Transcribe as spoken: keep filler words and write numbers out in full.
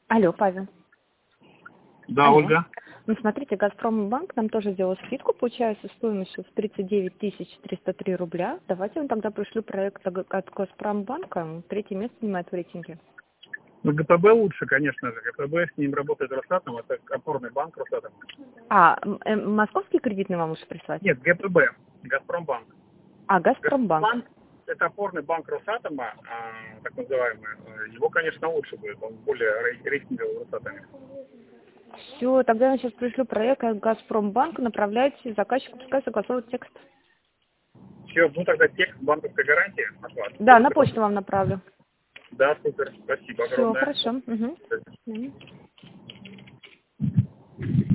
Алло, Павел. Да, Алло. Ольга. Ну, смотрите, Газпромбанк нам тоже сделал скидку, получается, стоимостью в тридцать девять тысяч триста три рубля. Давайте я вам тогда пришлю проект от Газпромбанка. Третье место занимает в рейтинге. Ну, ГПБ лучше, конечно же. ГПБ, с ним работает Росатом, это опорный банк Росатом. А, э, московский кредитный вам лучше прислать? Нет, ГПБ, Газпромбанк. А, Газпромбанк. Газпромбанк – это опорный банк Росатома, а, так называемый. Его, конечно, лучше будет, он более рейтинговый в Росатоме. Все, тогда я сейчас пришлю проект от Газпромбанка, направляйте заказчику, пускай согласует текст. Все, ну тогда текст банковской гарантии от вас. Да, на почту вам направлю. Да, супер, спасибо Все, огромное. хорошо. Угу.